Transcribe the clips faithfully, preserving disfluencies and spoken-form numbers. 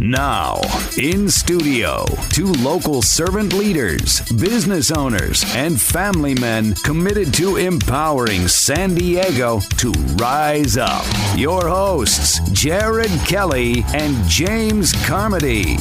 Now, in studio, two local servant leaders, business owners, and family men committed to empowering San Diego to rise up. Your hosts, Jared Kelly and James Carmody.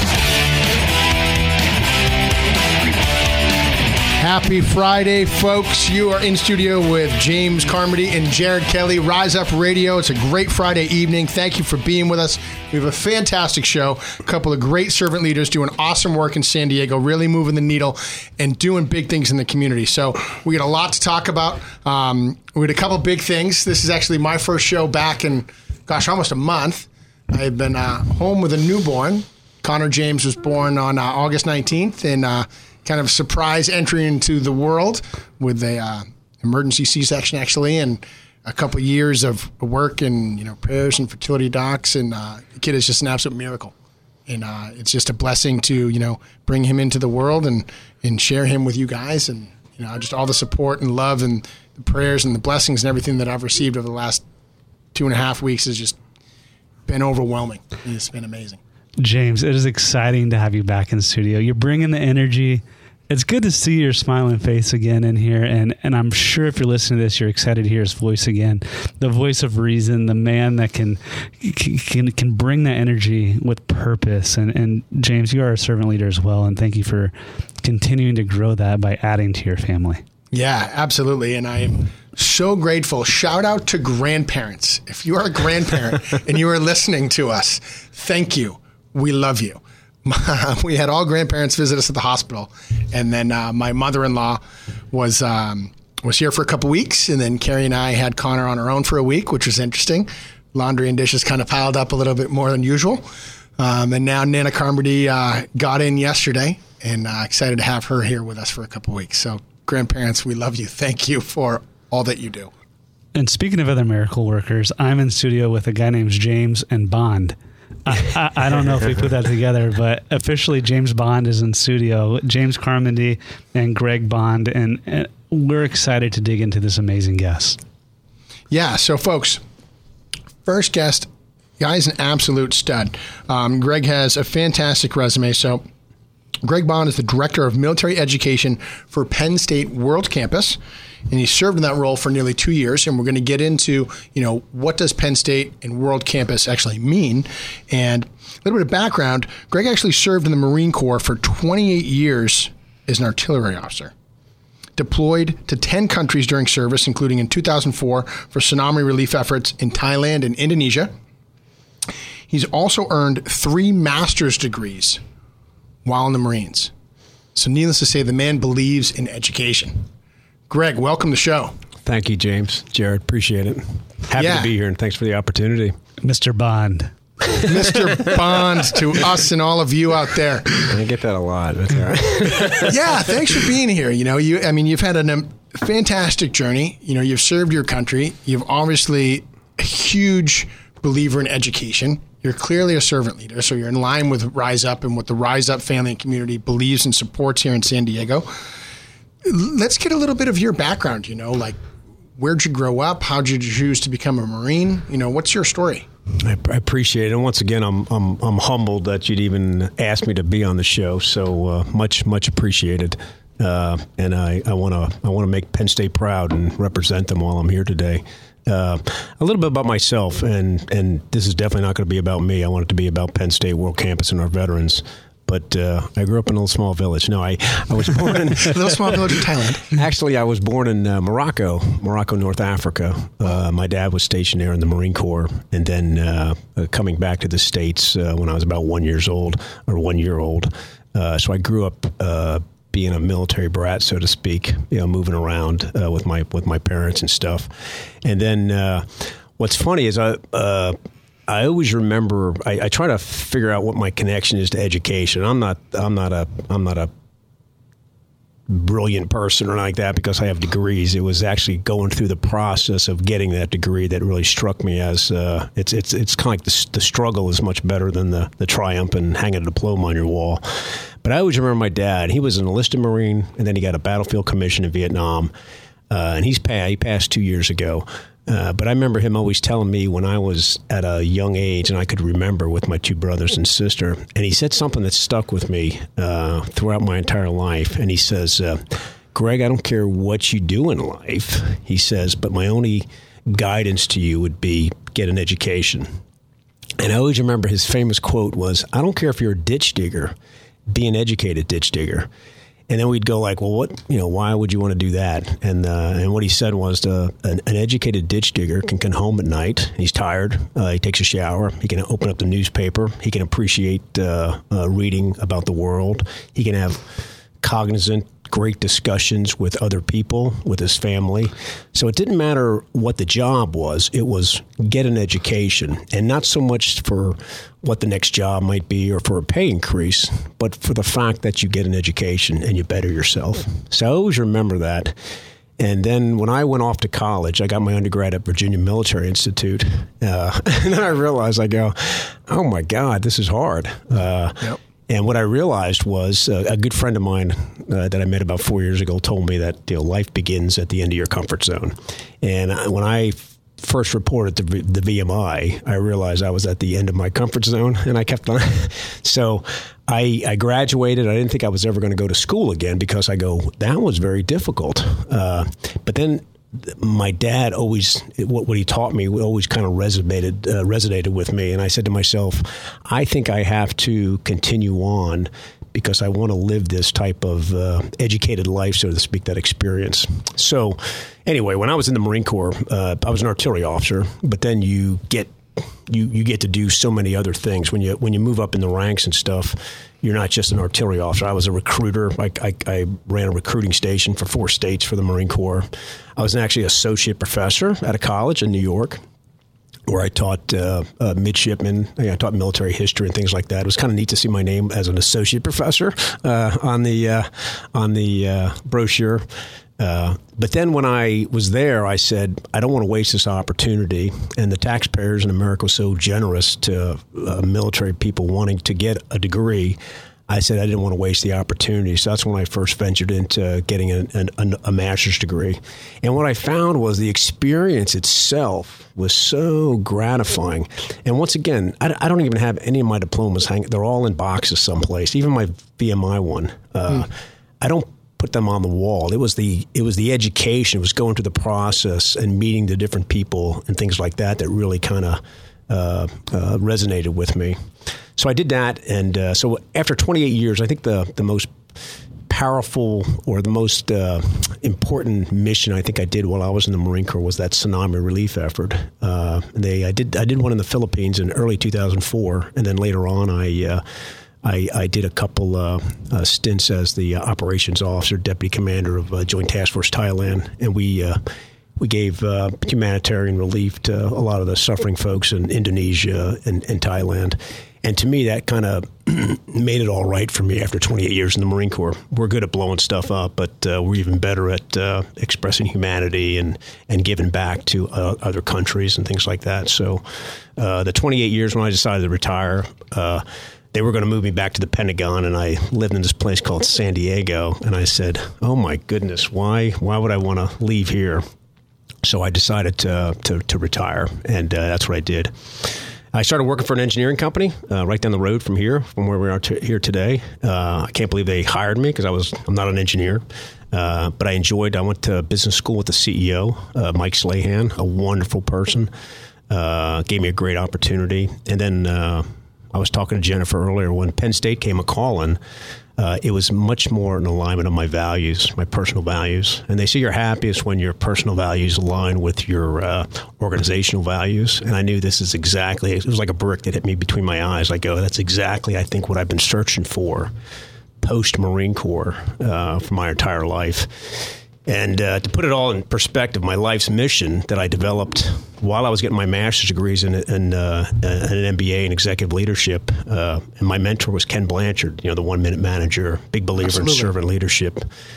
Happy Friday, folks. You are in studio with James Carmody and Jared Kelly, Rise Up Radio. It's a great Friday evening. Thank you for being with us. We have a fantastic show, a couple of great servant leaders doing awesome work in San Diego, really moving the needle and doing big things in the community. So we got a lot to talk about. Um, we had a couple big things. This is actually my first show back in, gosh, almost a month. I've been uh, home with a newborn. Connor James was born on uh, August nineteenth, and uh, kind of surprise entry into the world with a uh, emergency C-section, actually, and a couple of years of work and, you know, prayers and fertility docs, and uh, the kid is just an absolute miracle. And uh, it's just a blessing to, you know, bring him into the world and, and share him with you guys, and, you know, just all the support and love and the prayers and the blessings and everything that I've received over the last two and a half weeks has just been overwhelming. It's been amazing. James, it is exciting to have you back in the studio. You're bringing the energy. It's good to see your smiling face again in here, and, and I'm sure if you're listening to this, you're excited to hear his voice again. The voice of reason, the man that can can can bring that energy with purpose. And, and James, you are a servant leader as well, and thank you for continuing to grow that by adding to your family. Yeah, absolutely, and I am so grateful. Shout out to grandparents. If you are a grandparent and you are listening to us, thank you. We love you. We had all grandparents visit us at the hospital, and then uh, my mother-in-law was um, was here for a couple weeks, and then Carrie and I had Connor on our own for a week, which was interesting. Laundry and dishes kind of piled up a little bit more than usual, um, and now Nana Carmody uh, got in yesterday, and uh, excited to have her here with us for a couple weeks. So, grandparents, we love you. Thank you for all that you do. And speaking of other miracle workers, I'm in studio with a guy named James and Bond. I, I, I don't know if we put that together, but officially James Bond is in studio. James Carmody and Greg Bond, and, and we're excited to dig into this amazing guest. Yeah, so folks, first guest, guy's an absolute stud. Um, Greg has a fantastic resume. So Greg Bond is the Director of Military Education for Penn State World Campus, and he served in that role for nearly two years. And we're going to get into, you know, what does Penn State and World Campus actually mean? And a little bit of background, Greg actually served in the Marine Corps for twenty-eight years as an artillery officer. Deployed to ten countries during service, including in two thousand four for tsunami relief efforts in Thailand and Indonesia. He's also earned three master's degrees while in the Marines. So needless to say, the man believes in education. Greg, welcome to the show. Thank you, James. Jared, appreciate it. Happy yeah. to be here, and thanks for the opportunity. Mister Bond. Mister Bond to us and all of you out there. I get that a lot. That's all right. Yeah, thanks for being here. You know, you I mean, you've had a um, fantastic journey. You know, you've served your country. You've obviously a huge believer in education. You're clearly a servant leader, so you're in line with Rise Up and what the Rise Up family and community believes and supports here in San Diego. Let's get a little bit of your background, you know, like where'd you grow up? How'd you choose to become a Marine? You know, what's your story? I, I appreciate it. And once again, I'm, I'm, I'm humbled that you'd even ask me to be on the show. So uh, much, much appreciated. Uh, and I, I want to, I want to make Penn State proud and represent them while I'm here today. Uh, a little bit about myself, and, and this is definitely not going to be about me. I want it to be about Penn State World Campus and our veterans. But uh, I grew up in a little small village. No, I, I was born in... a little small village in Thailand. Actually, I was born in uh, Morocco, Morocco, North Africa. Uh, my dad was stationed there in the Marine Corps. And then uh, uh, coming back to the States uh, when I was about one years old, or one year old. Uh, so I grew up uh, being a military brat, so to speak, you know, moving around uh, with my with my parents and stuff. And then uh, what's funny is I... Uh, I always remember. I, I try to figure out what my connection is to education. I'm not. I'm not a. I'm not a brilliant person or like that because I have degrees. It was actually going through the process of getting that degree that really struck me as uh, it's it's it's kind of like the, the struggle is much better than the the triumph and hanging a diploma on your wall. But I always remember my dad. He was an enlisted Marine, and then he got a battlefield commission in Vietnam, uh, and he's passed. He passed two years ago. Uh, but I remember him always telling me when I was at a young age, and I could remember with my two brothers and sister, and he said something that stuck with me uh, throughout my entire life. And he says, uh, Greg, I don't care what you do in life, he says, but my only guidance to you would be get an education. And I always remember his famous quote was, I don't care if you're a ditch digger, be an educated ditch digger. And then we'd go like, well, what, you know, why would you want to do that? And uh, and what he said was uh, an, an educated ditch digger can come home at night. He's tired. Uh, he takes a shower. He can open up the newspaper. He can appreciate uh, uh, reading about the world. He can have cognizant, great discussions with other people, with his family. So it didn't matter what the job was. It was get an education, and not so much for what the next job might be or for a pay increase, but for the fact that you get an education and you better yourself. So I always remember that. And then when I went off to college, I got my undergrad at Virginia Military Institute. Uh, and then I realized, I go, oh my God, this is hard. Uh, yep. And what I realized was uh, a good friend of mine uh, that I met about four years ago told me that, you know, life begins at the end of your comfort zone. And I, when I first reported to the V M I, I realized I was at the end of my comfort zone, and I kept on. So I, I graduated. I didn't think I was ever going to go to school again because I go, that was very difficult. Uh, but then my dad always, what, what he taught me always kind of resonated, uh, resonated with me. And I said to myself, I think I have to continue on because I want to live this type of uh, educated life, so to speak, that experience. So anyway, when I was in the Marine Corps, uh, I was an artillery officer, but then you get you you get to do so many other things. When you when you move up in the ranks and stuff, you're not just an artillery officer. I was a recruiter. I, I, I ran a recruiting station for four states for the Marine Corps. I was actually an associate professor at a college in New York, where I taught uh, uh, midshipmen. I taught military history and things like that. It was kind of neat to see my name as an associate professor uh, on the uh, on the uh, brochure. Uh, but then when I was there, I said, I don't want to waste this opportunity. And the taxpayers in America were so generous to uh, military people wanting to get a degree. I said I didn't want to waste the opportunity. So that's when I first ventured into getting a, a, a master's degree. And what I found was the experience itself was so gratifying. And once again, I, I don't even have any of my diplomas hanging. They're all in boxes someplace, even my V M I one. Uh, mm. I don't put them on the wall. It was the it was the education. It was going through the process and meeting the different people and things like that that really kind of uh, uh, resonated with me. So I did that, and uh, so after twenty-eight years, I think the the most powerful or the most uh, important mission I think I did while I was in the Marine Corps was that tsunami relief effort. Uh, they I did I did one in the Philippines in early two thousand four, and then later on I. Uh, I, I did a couple uh, uh, stints as the uh, operations officer, deputy commander of uh, Joint Task Force Thailand, and we uh, we gave uh, humanitarian relief to a lot of the suffering folks in Indonesia and, and Thailand. And to me, that kind of made it all right for me after twenty-eight years in the Marine Corps. We're good at blowing stuff up, but uh, we're even better at uh, expressing humanity and, and giving back to uh, other countries and things like that. So uh, the twenty-eight years when I decided to retire, uh, they were going to move me back to the Pentagon, and I lived in this place called San Diego. And I said, "Oh my goodness, why? Why would I want to leave here?" So I decided to to, to retire, and uh, that's what I did. I started working for an engineering company uh, right down the road from here, from where we are t- here today. Uh, I can't believe they hired me because I was I'm not an engineer, uh, but I enjoyed. I went to business school with the C E O, uh, Mike Slahan, a wonderful person. Uh, gave me a great opportunity, and then. Uh, I was talking to Jennifer earlier. When Penn State came a calling, uh, it was much more in alignment of my values, my personal values. And they say you're happiest when your personal values align with your uh, organizational values. And I knew this is exactly, it was like a brick that hit me between my eyes. I go, that's exactly, I think, what I've been searching for post-Marine Corps uh, for my entire life. And uh, to put it all in perspective, my life's mission that I developed while I was getting my master's degrees in, in uh, an M B A in executive leadership, uh, and my mentor was Ken Blanchard, you know, the one-minute manager, big believer Absolutely. in servant leadership.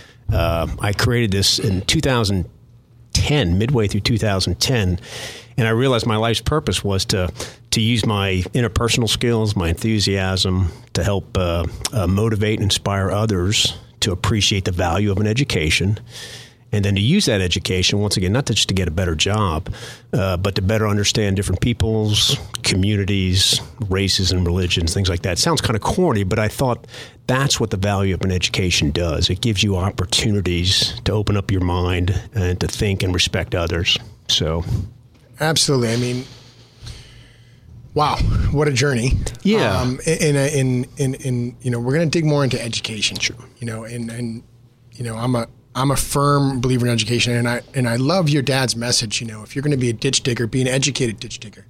Uh, I created this in two thousand ten, midway through two thousand ten, and I realized my life's purpose was to to use my interpersonal skills, my enthusiasm, to help uh, uh, motivate and inspire others to appreciate the value of an education, And then to use that education, once again, not just to get a better job, uh, but to better understand different peoples, communities, races and religions, things like that. It sounds kind of corny, but I thought that's what the value of an education does. It gives you opportunities to open up your mind and to think and respect others. So, absolutely. I mean, wow, what a journey! Yeah. Um, in, in in in you know, we're going to dig more into education. Sure. You know, and and you know, I'm a I'm a firm believer in education, and I and I love your dad's message. You know, if you're going to be a ditch digger, be an educated ditch digger.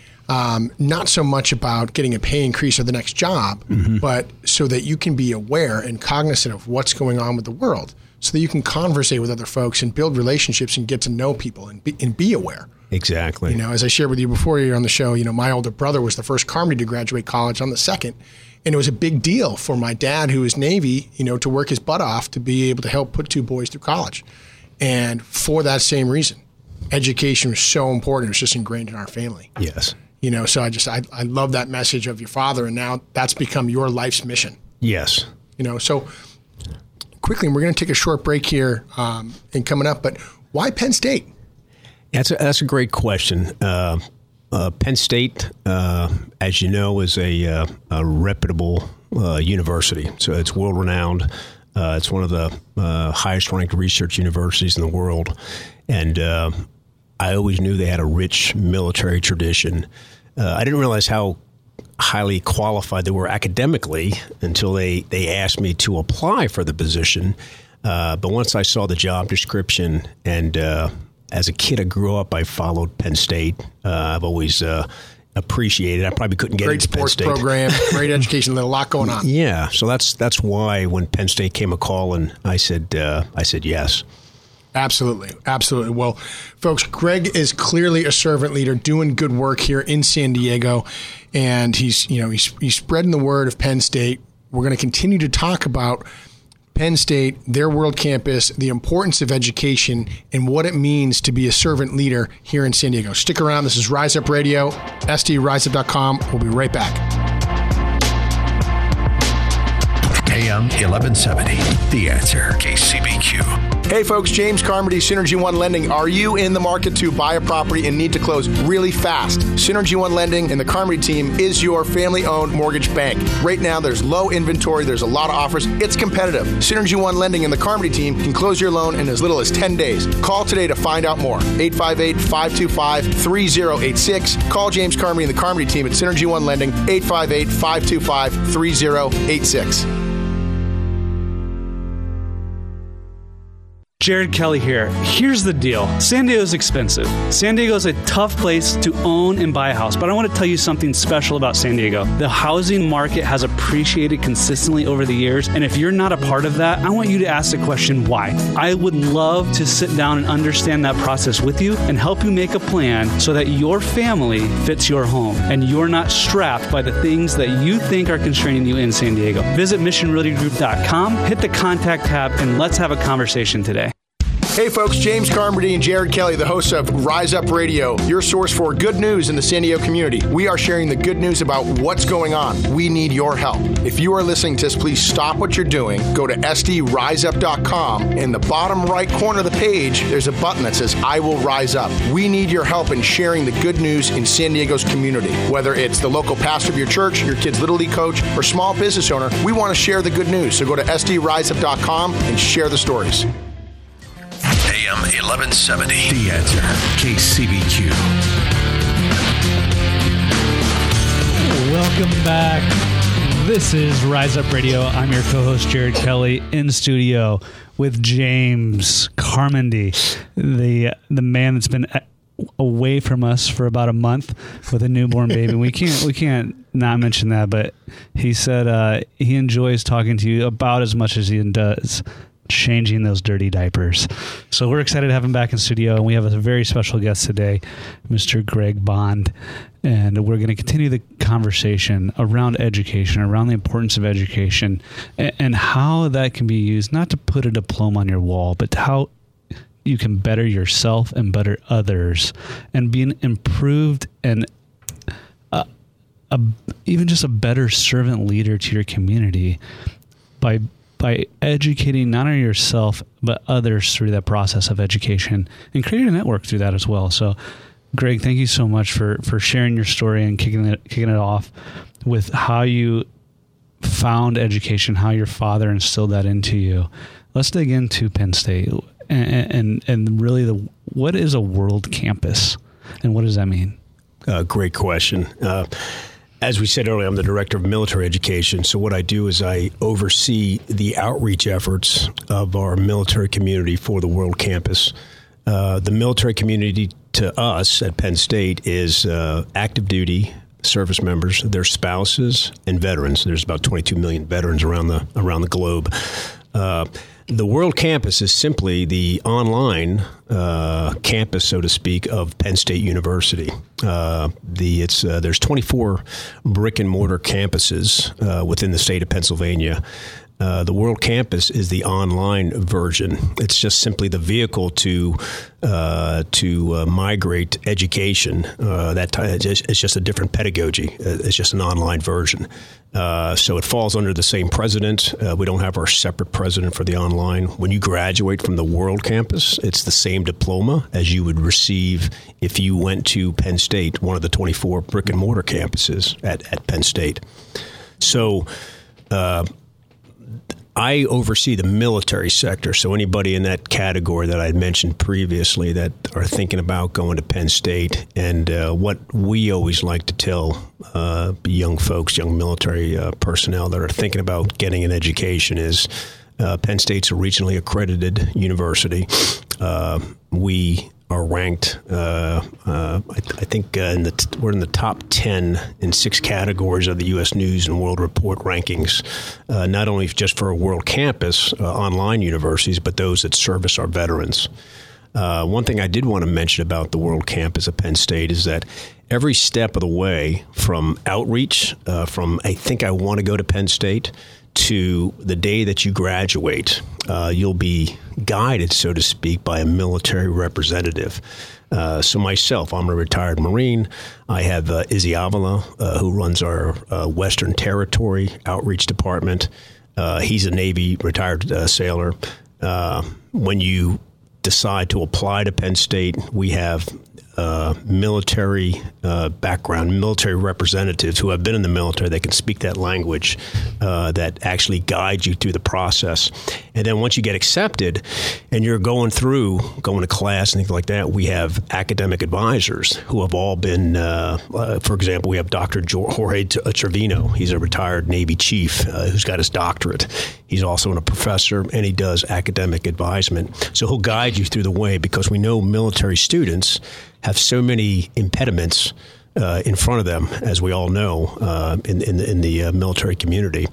Um, not so much about getting a pay increase or the next job, mm-hmm. but so that you can be aware and cognizant of what's going on with the world, so that you can conversate with other folks and build relationships and get to know people and be, and be aware. Exactly. You know, as I shared with you before you were on the show, you know, my older brother was the first Carmody to graduate college. I'm the second. And it was a big deal for my dad, who was Navy, you know, to work his butt off to be able to help put two boys through college. And for that same reason, education was so important. It was just ingrained in our family. Yes. You know, so I just, I, I love that message of your father. And now that's become your life's mission. Yes. You know, so quickly, we're going to take a short break here um, and coming up, but why Penn State? That's a, that's a great question. Uh, uh, Penn State, uh, as you know, is a, uh, a reputable uh, university. So it's world-renowned. Uh, it's one of the uh, highest-ranked research universities in the world. And uh, I always knew they had a rich military tradition. Uh, I didn't realize how highly qualified they were academically until they, they asked me to apply for the position. Uh, but once I saw the job description, and uh, as a kid I grew up, I followed Penn State. Uh, I've always uh, appreciated. I probably couldn't get great into sports Penn State. program, great education, a lot going on. Yeah, so that's that's why when Penn State came a call, and I said uh, I said yes. Absolutely. Absolutely. Well, folks, Greg is clearly a servant leader doing good work here in San Diego. And he's, you know, he's, he's spreading the word of Penn State. We're going to continue to talk about Penn State, their world campus, the importance of education, and what it means to be a servant leader here in San Diego. Stick around. This is Rise Up Radio, S D rise up dot com. We'll be right back. A M eleven seventy, The Answer, K C B Q. Hey folks, James Carmody, Synergy One Lending. Are you in the market to buy a property and need to close really fast? Synergy One Lending and the Carmody team is your family-owned mortgage bank. Right now, there's low inventory. There's a lot of offers. It's competitive. Synergy One Lending and the Carmody team can close your loan in as little as ten days. Call today to find out more. eight five eight, five two five, three zero eight six. Call James Carmody and the Carmody team at Synergy One Lending, eight five eight, five two five, three zero eight six. Jared Kelly here. Here's the deal. San Diego's expensive. San Diego's a tough place to own and buy a house, but I want to tell you something special about San Diego. The housing market has appreciated consistently over the years, and if you're not a part of that, I want you to ask the question, why? I would love to sit down and understand that process with you and help you make a plan so that your family fits your home and you're not strapped by the things that you think are constraining you in San Diego. Visit mission realty group dot com, hit the contact tab, and let's have a conversation today. Hey folks, James Carmody and Jared Kelly, the hosts of Rise Up Radio, your source for good news in the San Diego community. We are sharing the good news about what's going on. We need your help. If you are listening to us, please stop what you're doing. Go to S D rise up dot com. In the bottom right corner of the page, there's a button that says, I will rise up. We need your help in sharing the good news in San Diego's community. Whether it's the local pastor of your church, your kid's Little League coach, or small business owner, we want to share the good news. So go to S D rise up dot com and share the stories. A M eleven seventy, The Answer, K C B Q. Welcome back. This is Rise Up Radio. I'm your co-host, Jared Kelly, in studio with James Carmody, the the man that's been away from us for about a month with a newborn baby. We can't we can't not mention that, but he said uh, he enjoys talking to you about as much as he does changing those dirty diapers. So we're excited to have him back in studio, and we have a very special guest today, Mister Greg Bond, and we're going to continue the conversation around education, around the importance of education, and, and how that can be used, not to put a diploma on your wall, but how you can better yourself and better others, and be an improved and a, a, even just a better servant leader to your community by by educating not only yourself, but others through that process of education and creating a network through that as well. So, Greg, thank you so much for, for sharing your story and kicking it, kicking it off with how you found education, how your father instilled that into you. Let's dig into Penn State and, and, and really the, what is a world campus and what does that mean? Uh, great question. Uh, As we said earlier, I'm the director of military education. So what I do is I oversee the outreach efforts of our military community for the World Campus. Uh, the military community to us at Penn State is uh, active duty service members, their spouses, and veterans. There's about twenty-two million veterans around the around the globe. Uh, The World Campus is simply the online uh, campus, so to speak, of Penn State University. Uh, the it's uh, there's twenty-four brick and mortar campuses uh, within the state of Pennsylvania. Uh, the World Campus is the online version. It's just simply the vehicle to uh, to uh, migrate education. Uh, that time, it's, just, it's just a different pedagogy. It's just an online version. Uh, so it falls under the same president. Uh, we don't have our separate president for the online. When you graduate from the World Campus, it's the same diploma as you would receive if you went to Penn State, one of the twenty-four brick and mortar campuses at, at Penn State. So uh, I oversee the military sector. So anybody in that category that I mentioned previously that are thinking about going to Penn State, and uh, what we always like to tell uh, young folks, young military uh, personnel that are thinking about getting an education is uh, Penn State's a regionally accredited university. Uh, we are ranked, uh, uh, I, I think, uh, in the t- we're in the top ten in six categories of the U S News and World Report rankings, uh, not only just for a World Campus uh, online universities, but those that service our veterans. Uh, one thing I did want to mention about the World Campus at Penn State is that every step of the way from outreach, uh, from I think I want to go to Penn State, to the day that you graduate, uh, you'll be guided, so to speak, by a military representative. Uh, so myself, I'm a retired Marine. I have uh, Izzy Avila, uh, who runs our uh, Western Territory Outreach Department. Uh, he's a Navy retired uh, sailor. Uh, when you decide to apply to Penn State, we have Uh, military uh, background, military representatives who have been in the military. They can speak that language uh, that actually guide you through the process. And then once you get accepted and you're going through, going to class and things like that, we have academic advisors who have all been, uh, uh, for example, we have Doctor Jorge Trevino. He's a retired Navy chief uh, who's got his doctorate. He's also a professor, and he does academic advisement. So he'll guide you through the way, because we know military students have so many impediments uh, in front of them, as we all know, uh, in, in the, in the uh, military community.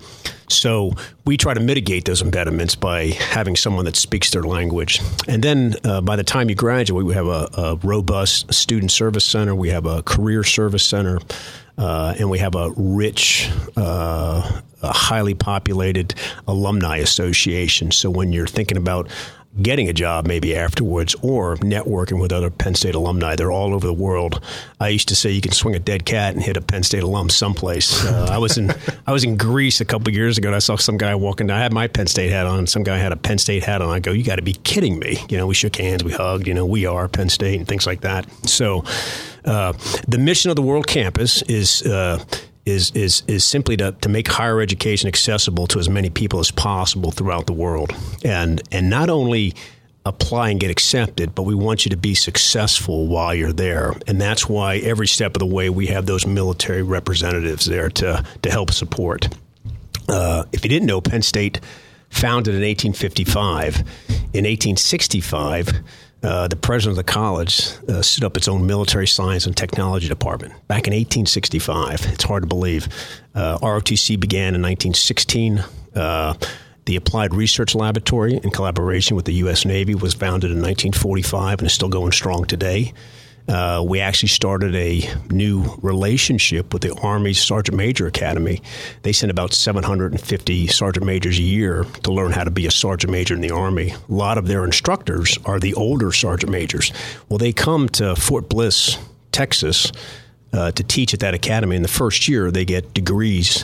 So we try to mitigate those impediments by having someone that speaks their language. And then uh, by the time you graduate, we have a, a robust student service center. We have a career service center. Uh, and we have a rich, uh, a highly populated alumni association. So when you're thinking about getting a job maybe afterwards or networking with other Penn State alumni, they're all over the world. I used to say you can swing a dead cat and hit a Penn State alum someplace. Uh, I was in I was in Greece a couple of years ago, and I saw some guy walking down. I had my Penn State hat on, and some guy had a Penn State hat on. I go, you got to be kidding me. You know, we shook hands, we hugged, you know, we are Penn State and things like that. So uh, the mission of the World Campus is uh, is is is simply to, to make higher education accessible to as many people as possible throughout the world. And and not only apply and get accepted, but we want you to be successful while you're there. And that's why every step of the way we have those military representatives there to, to help support. Uh, if you didn't know, Penn State founded in eighteen fifty-five. In eighteen sixty-five, Uh, the president of the college uh, set up its own military science and technology department back in eighteen sixty-five. It's hard to believe. Uh, R O T C began in nineteen sixteen. Uh, the Applied Research Laboratory, in collaboration with the U S Navy, was founded in nineteen forty-five and is still going strong today. Uh, we actually started a new relationship with the Army's Sergeant Major Academy. They send about seven hundred fifty Sergeant Majors a year to learn how to be a Sergeant Major in the Army. A lot of their instructors are the older Sergeant Majors. Well, they come to Fort Bliss, Texas, uh, to teach at that academy. In the first year, they get degrees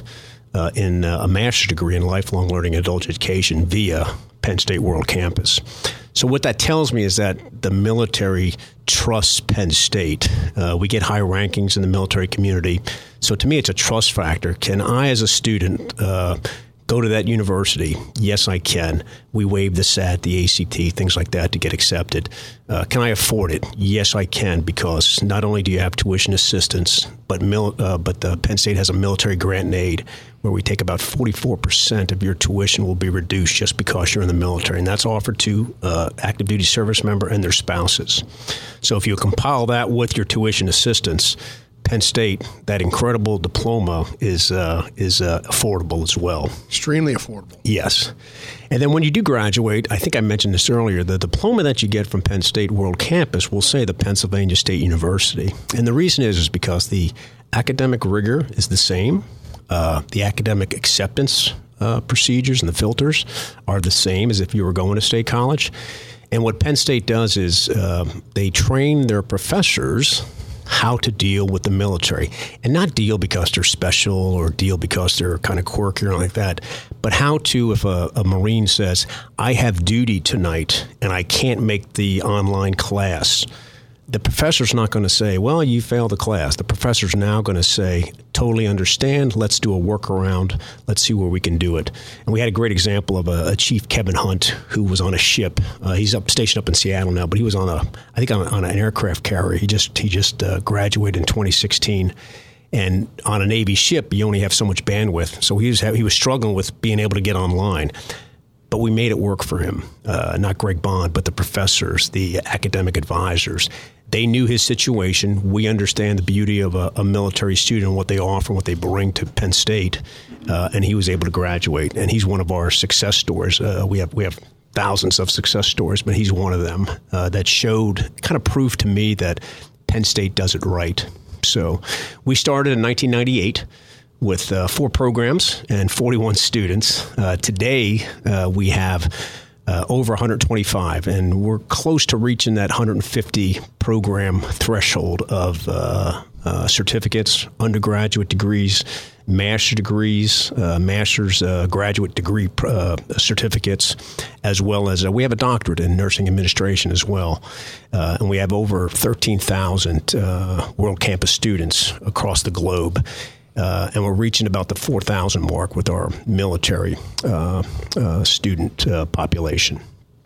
uh, in uh, a master's degree in lifelong learning and adult education via Penn State World Campus. So what that tells me is that the military trusts Penn State. Uh, we get high rankings in the military community. So to me, it's a trust factor. Can I, as a student, uh, go to that university? Yes, I can. We waive the S A T, the A C T, things like that to get accepted. Uh, can I afford it? Yes, I can, because not only do you have tuition assistance, but mil- uh, but the Penn State has a military grant and aid where we take about forty-four percent of your tuition will be reduced just because you're in the military. And that's offered to uh, active duty service member and their spouses. So if you compile that with your tuition assistance, Penn State, that incredible diploma is uh, is uh, affordable as well. Extremely affordable. Yes. And then when you do graduate, I think I mentioned this earlier, the diploma that you get from Penn State World Campus will say the Pennsylvania State University. And the reason is, is because the academic rigor is the same. Uh, the academic acceptance uh, procedures and the filters are the same as if you were going to state college. And what Penn State does is uh, they train their professors how to deal with the military, and not deal because they're special or deal because they're kind of quirky or like that, but how to, if a, a Marine says, I have duty tonight and I can't make the online class, the professor's not going to say, well, you failed the class. The professor's now going to say, totally understand. Let's do a workaround. Let's see where we can do it. And we had a great example of a, a Chief Kevin Hunt who was on a ship. Uh, he's up stationed up in Seattle now, but he was on a, I think on, on an aircraft carrier. He just he just uh, graduated in twenty sixteen. And on a Navy ship, you only have so much bandwidth. So he was he was struggling with being able to get online. But we made it work for him. Uh, not Greg Bond, but the professors, the academic advisors. They knew his situation. We understand the beauty of a, a military student, what they offer, what they bring to Penn State, uh, and he was able to graduate. And he's one of our success stories. Uh, we have we have thousands of success stories, but he's one of them uh, that showed, kind of proved to me that Penn State does it right. So we started in nineteen ninety-eight with uh, four programs and forty-one students. Uh, today uh, we have Uh, over one hundred twenty-five, and we're close to reaching that one hundred fifty program threshold of uh, uh, certificates, undergraduate degrees, master degrees, uh, master's uh, graduate degree uh, certificates, as well as uh, we have a doctorate in nursing administration as well. Uh, and we have over thirteen thousand uh, World Campus students across the globe. Uh, and we're reaching about the four thousand mark with our military uh, uh, student uh, population.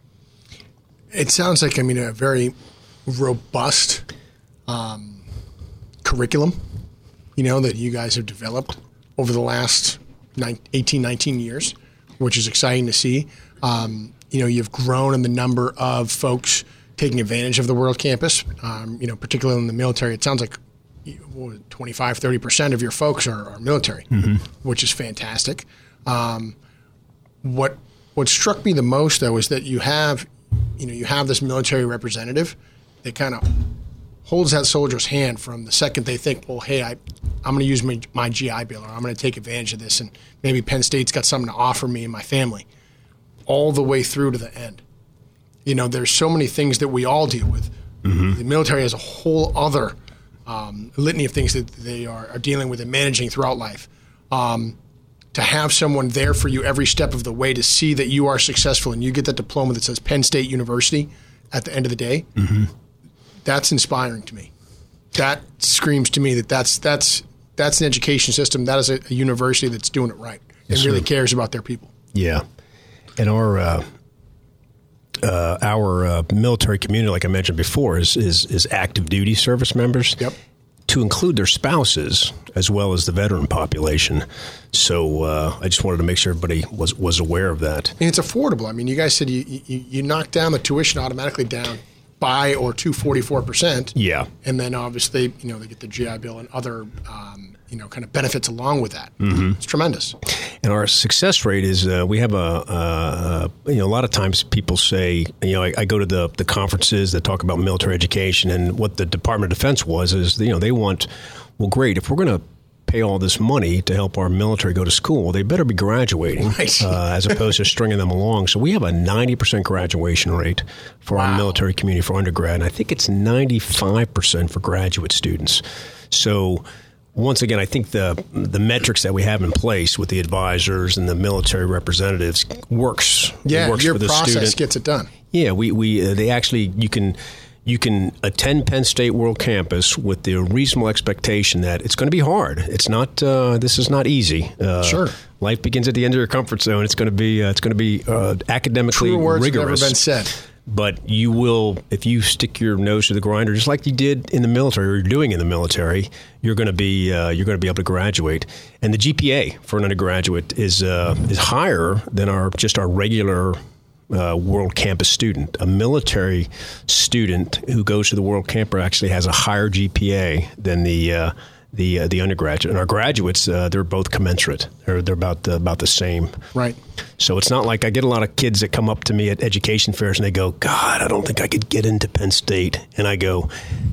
It sounds like, I mean, a very robust um, curriculum, you know, that you guys have developed over the last eighteen, nineteen years, which is exciting to see. Um, you know, you've grown in the number of folks taking advantage of the World Campus, um, you know, particularly in the military. It sounds like twenty-five, thirty percent of your folks are, are military, mm-hmm. which is fantastic. Um, what what struck me the most, though, is that you have, you know, you have this military representative that kind of holds that soldier's hand from the second they think, well, hey, I, I'm going to use my, my G I Bill, or I'm going to take advantage of this, and maybe Penn State's got something to offer me and my family, all the way through to the end. You know, there's so many things that we all deal with. Mm-hmm. The military has a whole other Um, litany of things that they are, are dealing with and managing throughout life. Um, to have someone there for you every step of the way to see that you are successful and you get that diploma that says Penn State University at the end of the day, mm-hmm. that's inspiring to me. That screams to me that that's that's that's an education system. That is a, a university that's doing it right and yes, really sir. cares about their people. Yeah, and our uh, uh, our uh, military community, like I mentioned before, is is, is active duty service members. Yep. To include their spouses as well as the veteran population. So uh, I just wanted to make sure everybody was, was aware of that. And it's affordable. I mean, you guys said you, you, you knock down the tuition automatically down by or to forty-four percent. Yeah. And then obviously, you know, they get the G I Bill and other, um, you know, kind of benefits along with that. Mm-hmm. It's tremendous. And our success rate is uh, we have a, uh, you know, a lot of times people say, you know, I, I go to the, the conferences that talk about military education, and what the Department of Defense was is, you know, they want, well, great, if we're going to pay all this money to help our military go to school, they better be graduating right. uh, as opposed to stringing them along. So we have a ninety percent graduation rate for wow. our military community for undergrad, and I think it's ninety-five percent for graduate students. So once again, I think the the metrics that we have in place with the advisors and the military representatives works. Yeah, it works your for the process student. gets it done. Yeah, we we uh, they actually you can you can attend Penn State World Campus with the reasonable expectation that it's going to be hard. It's not. Uh, this is not easy. Uh, Sure. Life begins at the end of your comfort zone. It's going to be. Uh, it's going to be uh, academically True words have rigorous. never been said. But you will, if you stick your nose to the grinder, just like you did in the military, or you're doing in the military, you're going to be uh, you're going to be able to graduate. And the G P A for an undergraduate is uh, is higher than our just our regular uh, World Campus student. A military student who goes to the World Campus actually has a higher G P A than the uh, the uh, the undergraduate. And our graduates, uh, they're both commensurate. They're they're about the, about the same. Right. So it's not like I get a lot of kids that come up to me at education fairs and they go, God, I don't think I could get into Penn State. And I go,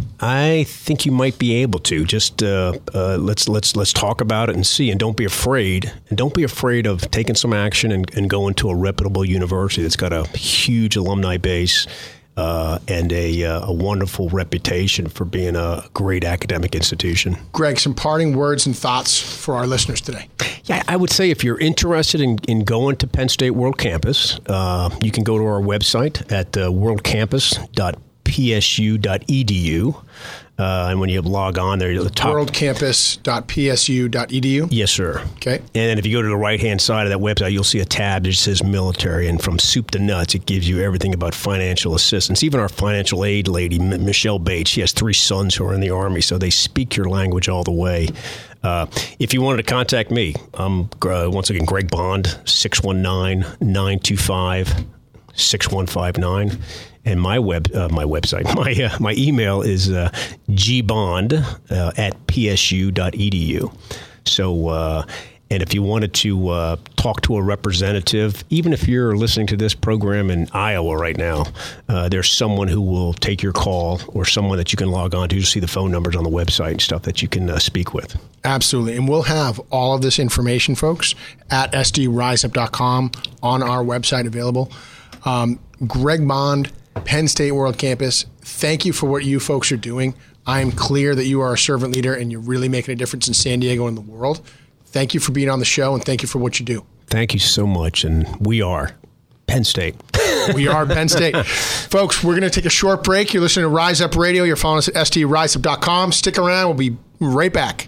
I think you might be able to. Just uh, uh, let's let's let's talk about it and see. And don't be afraid. And don't be afraid of taking some action and, and going to a reputable university that's got a huge alumni base uh, and a, uh, a wonderful reputation for being a great academic institution. Greg, some parting words and thoughts for our listeners today. Yeah, I would say if you're interested in, in going to Penn State World Campus, uh, you can go to our website at uh, world campus dot p s u dot e d u. Uh, and when you log on there, at the top. world campus dot p s u dot e d u. Yes, sir. Okay. And then if you go to the right-hand side of that website, you'll see a tab that says military. And from soup to nuts, it gives you everything about financial assistance. Even our financial aid lady, M- Michelle Bates, she has three sons who are in the Army, so they speak your language all the way. Uh, if you wanted to contact me, I'm, uh, once again, Greg Bond, six one nine, nine two five, six one five nine. And my web, uh, my website, my uh, my email is uh, gbond uh, at p s u dot e d u. So, uh, and if you wanted to uh, talk to a representative, even if you're listening to this program in Iowa right now, uh, there's someone who will take your call, or someone that you can log on to. You'll see the phone numbers on the website and stuff that you can uh, speak with. Absolutely. And we'll have all of this information, folks, at s d rise up dot com on our website available. Um, Greg Bond, Penn State World Campus, thank you for what you folks are doing. I am clear that you are a servant leader and you're really making a difference in San Diego and the world. Thank you for being on the show, and thank you for what you do. Thank you so much. And we are Penn State. We are Penn State. Folks, we're going to take a short break. You're listening to Rise Up Radio. You're following us at s d rise up dot com. Stick around. We'll be right back.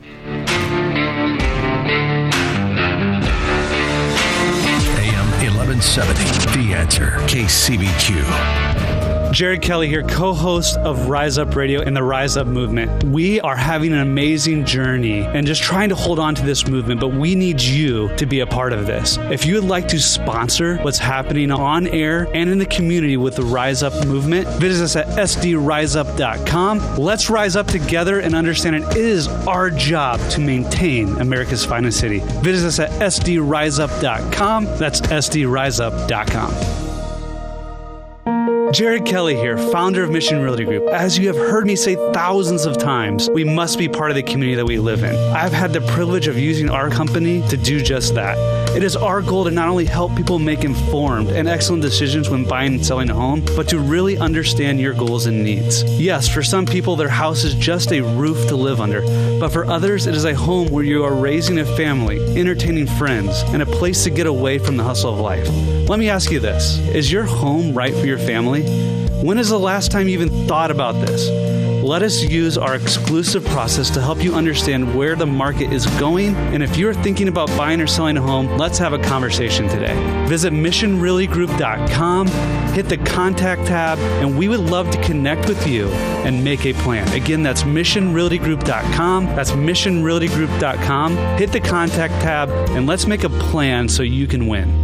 A M eleven seventy, The Answer, K C B Q. Jared Kelly here, co-host of Rise Up Radio and the Rise Up Movement. We are having an amazing journey and just trying to hold on to this movement, but we need you to be a part of this. If you would like to sponsor what's happening on air and in the community with the Rise Up Movement, visit us at s d rise up dot com. Let's rise up together and understand it is our job to maintain America's finest city. Visit us at s d rise up dot com. That's s d rise up dot com. Jared Kelly here, founder of Mission Realty Group. As you have heard me say thousands of times, we must be part of the community that we live in. I've had the privilege of using our company to do just that. It is our goal to not only help people make informed and excellent decisions when buying and selling a home, but to really understand your goals and needs. Yes, for some people, their house is just a roof to live under, but for others, it is a home where you are raising a family, entertaining friends, and a place to get away from the hustle of life. Let me ask you this. Is your home right for your family? When is the last time you even thought about this? Let us use our exclusive process to help you understand where the market is going. And if you're thinking about buying or selling a home, let's have a conversation today. Visit mission realty group dot com, hit the contact tab, and we would love to connect with you and make a plan. Again, that's mission realty group dot com. That's mission realty group dot com. Hit the contact tab, and let's make a plan so you can win.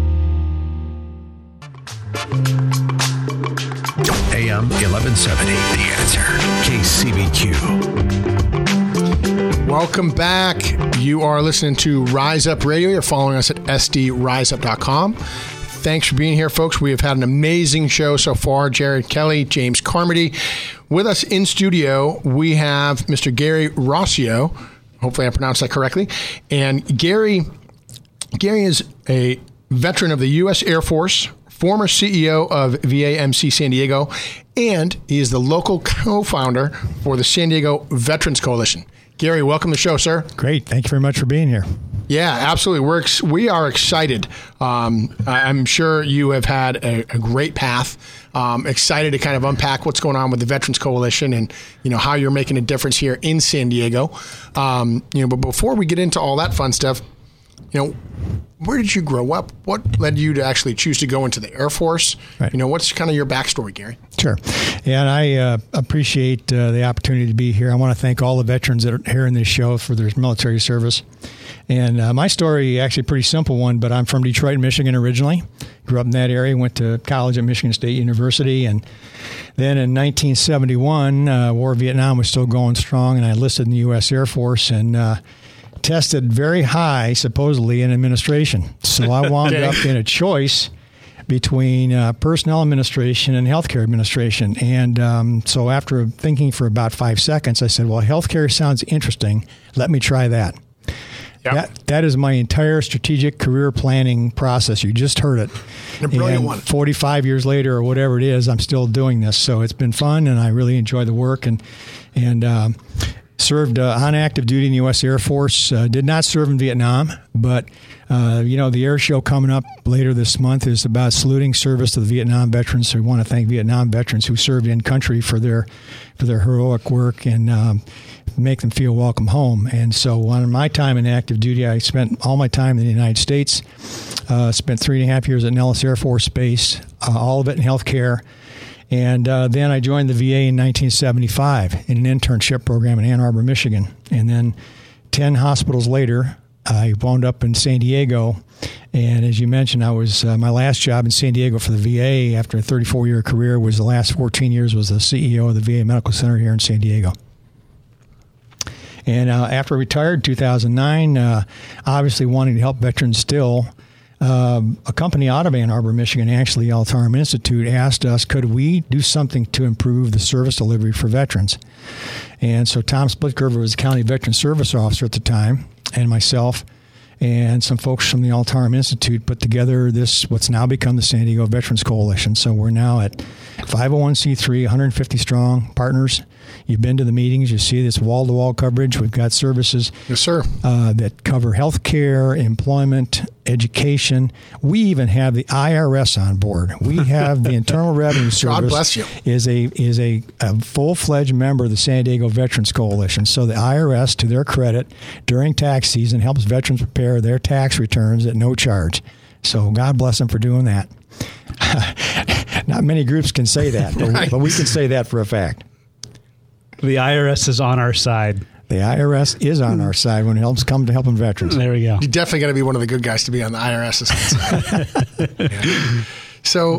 A M eleven seventy, The Answer, K C B Q. Welcome back. You are listening to Rise Up Radio. You're following us at s d rise up dot com. Thanks for being here, folks. We have had an amazing show so far. Jared Kelly, James Carmody. With us in studio, we have Mister Gary Rossio. Hopefully I pronounced that correctly. And Gary, Gary is a veteran of the U S Air Force, former C E O of V A M C San Diego, and he is the local co-founder for the San Diego Veterans Coalition. Gary, welcome to the show, sir. Great. Thank you very much for being here. Yeah, absolutely. We're ex- we are excited. Um, I- I'm sure you have had a, a great path. Um, excited to kind of unpack what's going on with the Veterans Coalition and, you know, how you're making a difference here in San Diego. Um, you know, but before we get into all that fun stuff, you know, where did you grow up? What led you to actually choose to go into the Air Force? Right. You know, what's kind of your backstory, Gary? Sure. Yeah, and I uh, appreciate uh, the opportunity to be here. I want to thank all the veterans that are here in this show for their military service. And uh, my story, actually a pretty simple one, but I'm from Detroit, Michigan originally. Grew up in that area, went to college at Michigan State University. And then in nineteen seventy-one, uh, War of Vietnam was still going strong, and I enlisted in the U S Air Force and uh, tested very high, supposedly, in administration. So I wound up in a choice between uh, personnel administration and healthcare administration. And um, so after thinking for about five seconds, I said, well, healthcare sounds interesting. Let me try that. Yep. That that is my entire strategic career planning process. You just heard it. A brilliant and one. forty-five years later or whatever it is, I'm still doing this. So it's been fun, and I really enjoy the work. And and um, served uh, on active duty in the U S Air Force. Uh, did not serve in Vietnam, but uh, you know, the air show coming up later this month is about saluting service to the Vietnam veterans. So we want to thank Vietnam veterans who served in country for their for their heroic work and um, make them feel welcome home. And so on my time in active duty, I spent all my time in the United States. Uh, spent three and a half years at Nellis Air Force Base, uh, all of it in healthcare. And uh, then I joined the V A in nineteen seventy-five in an internship program in Ann Arbor, Michigan. And then ten hospitals later, I wound up in San Diego. And as you mentioned, I was uh, my last job in San Diego for the V A after a thirty-four year career was the last fourteen years was the C E O of the V A Medical Center here in San Diego. And uh, after I retired in two thousand nine, uh, obviously wanting to help veterans still, uh, a company out of Ann Arbor, Michigan, actually Altarum Institute, asked us, could we do something to improve the service delivery for veterans? And so Tom Splitgerver was the county veteran service officer at the time, and myself and some folks from the Altarum Institute put together this, what's now become the San Diego Veterans Coalition. So we're now at five oh one c three, one hundred fifty strong partners. You've been to the meetings. You see this wall-to-wall coverage. We've got services Yes, sir. Uh, that cover health care, employment, education. We even have the I R S on board. We have the Internal Revenue Service. God bless you. Is a is a, a full-fledged member of the San Diego Veterans Coalition. So the I R S, to their credit, during tax season, helps veterans prepare their tax returns at no charge. So God bless them for doing that. Not many groups can say that, but, Right. but we can say that for a fact. The I R S is on our side. The I R S is on our side when it helps come to helping veterans. There we go. You definitely got to be one of the good guys to be on the IRS's side. Yeah. So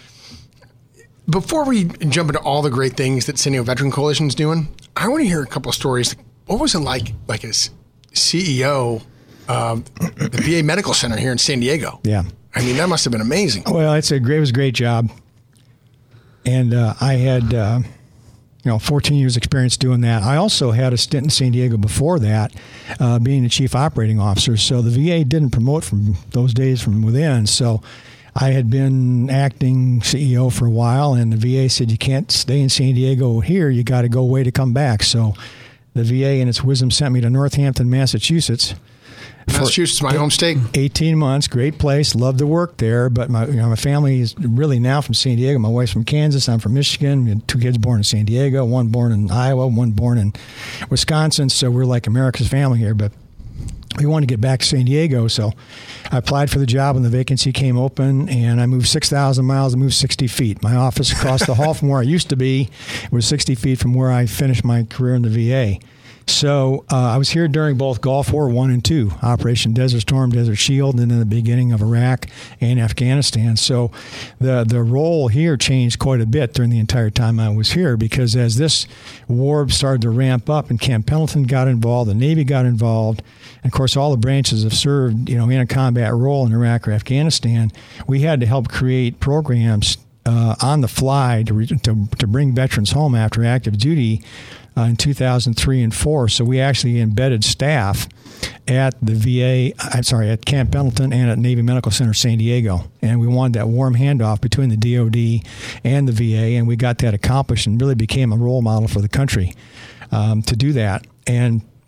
before we jump into all the great things that San Diego Veteran Coalition is doing, I want to hear a couple of stories. What was it like, like as C E O of the V A Medical Center here in San Diego? Yeah. I mean, that must have been amazing. Well, it's a great, it was a great job. And uh, I had, uh, you know, fourteen years experience doing that. I also had a stint in San Diego before that, uh, being the chief operating officer. So the V A didn't promote from those days from within. So I had been acting C E O for a while, and the V A said, you can't stay in San Diego here. You got to go away to come back. So the V A, in its wisdom, sent me to Northampton, Massachusetts. Massachusetts, my home state. eighteen months, great place, loved to work there. But my, you know, my family is really now from San Diego. My wife's from Kansas. I'm from Michigan. We had two kids born in San Diego, one born in Iowa, one born in Wisconsin. So we're like America's family here. But we wanted to get back to San Diego. So I applied for the job and the vacancy came open, and I moved six thousand miles and moved sixty feet. My office across the hall from where I used to be was sixty feet from where I finished my career in the V A. So uh, I was here during both Gulf War One and Two, Operation Desert Storm, Desert Shield, and then the beginning of Iraq and Afghanistan. So the the role here changed quite a bit during the entire time I was here, because as this war started to ramp up and Camp Pendleton got involved, the Navy got involved, and of course all the branches have served, you know, in a combat role in Iraq or Afghanistan, we had to help create programs uh, on the fly to, re- to to bring veterans home after active duty. Uh, in two thousand three and four, so we actually embedded staff at the V A, I'm sorry, at Camp Pendleton and at Navy Medical Center San Diego, and we wanted that warm handoff between the D O D and the V A, and we got that accomplished and really became a role model for the country um, to do that. And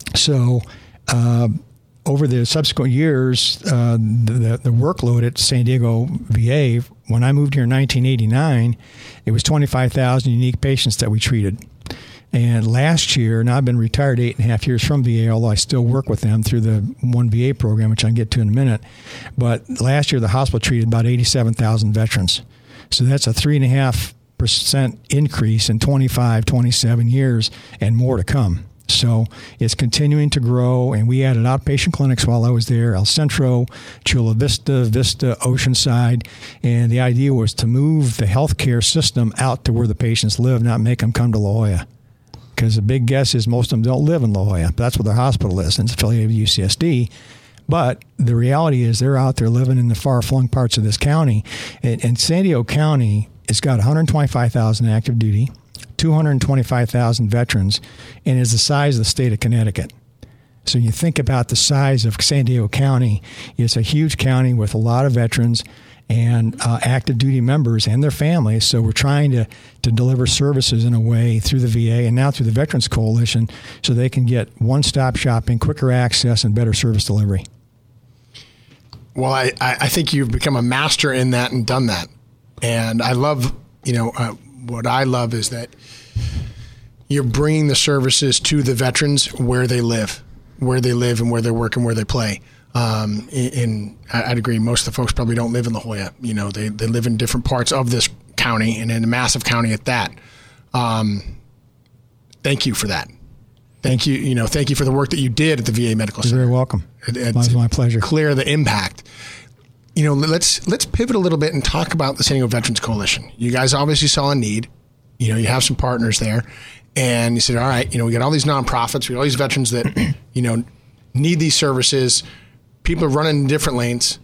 So uh, over the subsequent years, uh, the, the workload at San Diego V A, when I moved here in nineteen eighty-nine, it was twenty-five thousand unique patients that we treated. And last year, and I've been retired eight and a half years from V A, although I still work with them through the One V A program, which I can get to in a minute. But last year, the hospital treated about eighty-seven thousand veterans. So that's a three and a half percent increase in twenty-five, twenty-seven years and more to come. So it's continuing to grow, and we added outpatient clinics while I was there, El Centro, Chula Vista, Vista, Oceanside, and the idea was to move the healthcare system out to where the patients live, not make them come to La Jolla. Because the big guess is most of them don't live in La Jolla. That's where their hospital is, and it's affiliated with U C S D. But the reality is they're out there living in the far-flung parts of this county. And, and San Diego County has got one hundred twenty-five thousand active duty, two hundred twenty-five thousand veterans, and is the size of the state of Connecticut. So you think about the size of San Diego County. It's a huge county with a lot of veterans and uh, active duty members and their families. So we're trying to, to deliver services in a way through the V A and now through the Veterans Coalition so they can get one-stop shopping, quicker access, and better service delivery. Well, I, I think you've become a master in that and done that. And I love, you know, uh, what I love is that you're bringing the services to the veterans where they live, where they live and where they work and where they play. Um, and I'd agree, most of the folks probably don't live in La Jolla. You know, they, they live in different parts of this county and in a massive county at that. Um, thank you for that. Thank you, you know, thank you for the work that you did at the V A Medical Center. You're very welcome. It, it was my pleasure. Clear the impact. You know, let's let's pivot a little bit and talk about the San Diego Veterans Coalition. You guys obviously saw a need. You know, you have some partners there, and you said, all right, you know, we got all these nonprofits, we got all these veterans that, you know, need these services. People are running in different lanes.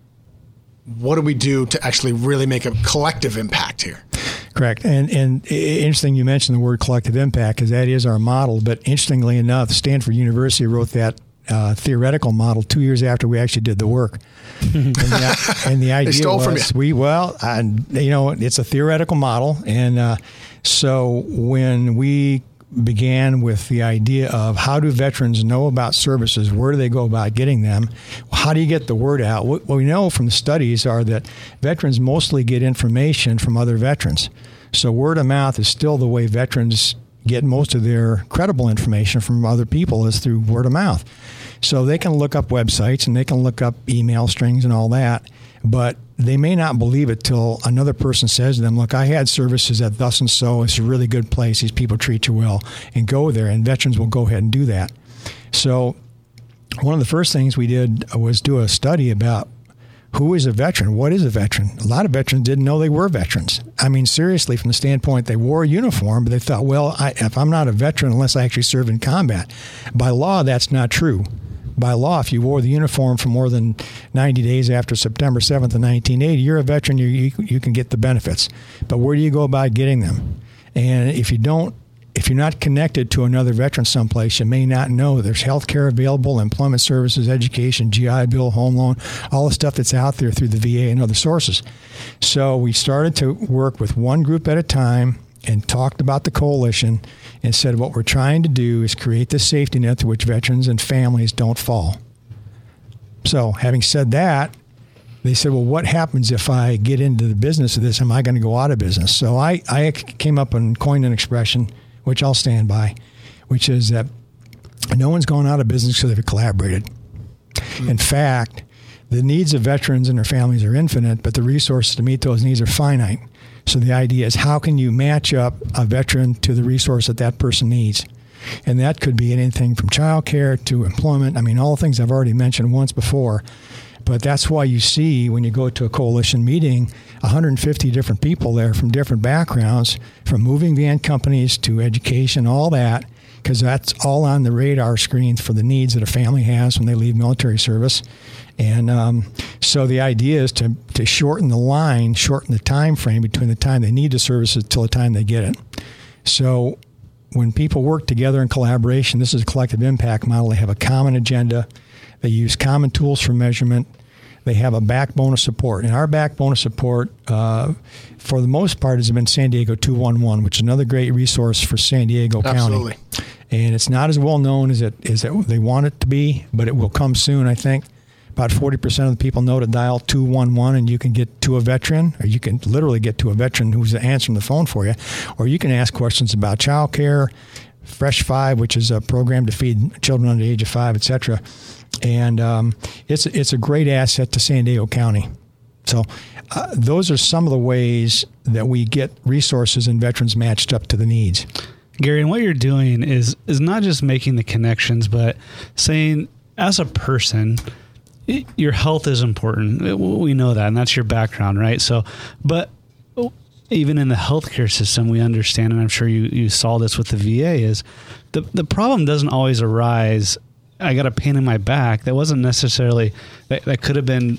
What do we do to actually really make a collective impact here? Correct. And and interesting you mentioned the word collective impact because that is our model. But interestingly enough, Stanford University wrote that uh, theoretical model two years after we actually did the work. and, the, and the idea they stole was from you. we, well, I, you know, it's a theoretical model. And uh, so when we began with the idea of how do veterans know about services, where do they go about getting them, how do you get the word out? What we know from the studies are that veterans mostly get information from other veterans. So word of mouth is still the way veterans get most of their credible information from other people is through word of mouth. So they can look up websites and they can look up email strings and all that, but they may not believe it till another person says to them, look, I had services at thus and so. It's a really good place. These people treat you well, and go there. And veterans will go ahead and do that. So one of the first things we did was do a study about who is a veteran? What is a veteran? A lot of veterans didn't know they were veterans. I mean, seriously, from the standpoint, they wore a uniform, but they thought, well, I, if I'm not a veteran unless I actually served in combat. By law, that's not true. By law, if you wore the uniform for more than ninety days after September seventh of nineteen eighty, you're a veteran, you, you, you can get the benefits. But where do you go about getting them? And if you don't, if you're not connected to another veteran someplace, you may not know there's health care available, employment services, education, G I Bill, home loan, all the stuff that's out there through the V A and other sources. So we started to work with one group at a time and talked about the coalition and said what we're trying to do is create this safety net to which veterans and families don't fall. So having said that, they said, well, what happens if I get into the business of this? Am I going to go out of business? So I, I came up and coined an expression, which I'll stand by, which is that no one's gone out of business because they've collaborated. Mm. In fact, the needs of veterans and their families are infinite, but the resources to meet those needs are finite. So the idea is how can you match up a veteran to the resource that that person needs? And that could be anything from childcare to employment. I mean, all the things I've already mentioned once before. But that's why you see when you go to a coalition meeting, one hundred fifty different people there from different backgrounds, from moving van companies to education, all that, because that's all on the radar screen for the needs that a family has when they leave military service. And um, so the idea is to, to shorten the line, shorten the time frame between the time they need the services till the time they get it. So when people work together in collaboration, this is a collective impact model. They have a common agenda. They use common tools for measurement. They have a backbone of support. And our backbone of support, uh, for the most part, has been San Diego two one one, which is another great resource for San Diego Absolutely. County. And it's not as well known as it as it, they want it to be, but it will come soon, I think. About forty percent of the people know to dial two one one, and you can get to a veteran, or you can literally get to a veteran who's answering the phone for you, or you can ask questions about child care, Fresh Five, which is a program to feed children under the age of five, et cetera. And um, it's, it's a great asset to San Diego County. So uh, those are some of the ways that we get resources and veterans matched up to the needs. Gary, and what you're doing is is not just making the connections, but saying, as a person, it, your health is important. It, we know that, and that's your background, right? So, but even in the healthcare system, we understand, and I'm sure you, you saw this with the V A, is the, the problem doesn't always arise, I got a pain in my back. That wasn't necessarily, that, that could have been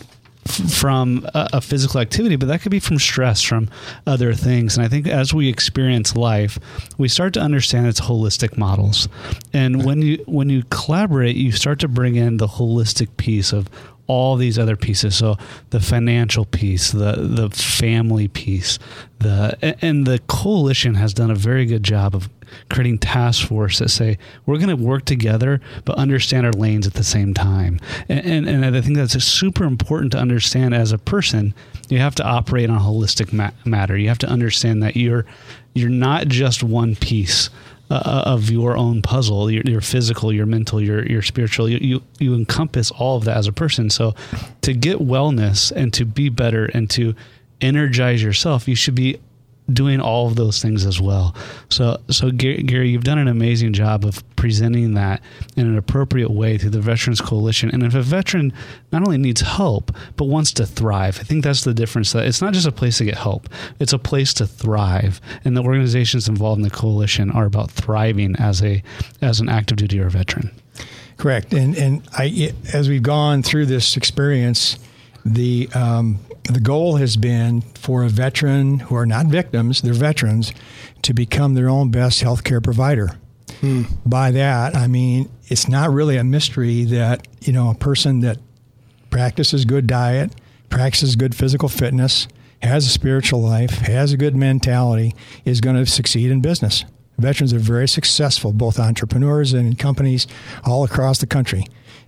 from a, a physical activity, but that could be from stress, from other things. And I think as we experience life, we start to understand its holistic models. And when you when you collaborate, you start to bring in the holistic piece of all these other pieces. So the financial piece, the the family piece, the and the coalition has done a very good job of creating task force that say we're going to work together but understand our lanes at the same time. And, and, and I think that's super important to understand as a person. You have to operate on a holistic ma- matter. You have to understand that you're you're not just one piece Uh, of your own puzzle, your, your physical, your mental, your your spiritual. You, you you encompass all of that as a person. So to get wellness and to be better and to energize yourself, you should be doing all of those things as well. So so Gary, you've done an amazing job of presenting that in an appropriate way through the Veterans Coalition. And if a veteran not only needs help, but wants to thrive, I think that's the difference. That it's not just a place to get help, it's a place to thrive. And the organizations involved in the coalition are about thriving as a as an active duty or a veteran. Correct. And and I, as we've gone through this experience, the um, the goal has been for a veteran who are not victims, they're veterans, to become their own best healthcare provider. Hmm. By that, I mean, it's not really a mystery that, you know, a person that practices good diet, practices good physical fitness, has a spiritual life, has a good mentality, is going to succeed in business. Veterans are very successful, both entrepreneurs and in companies all across the country.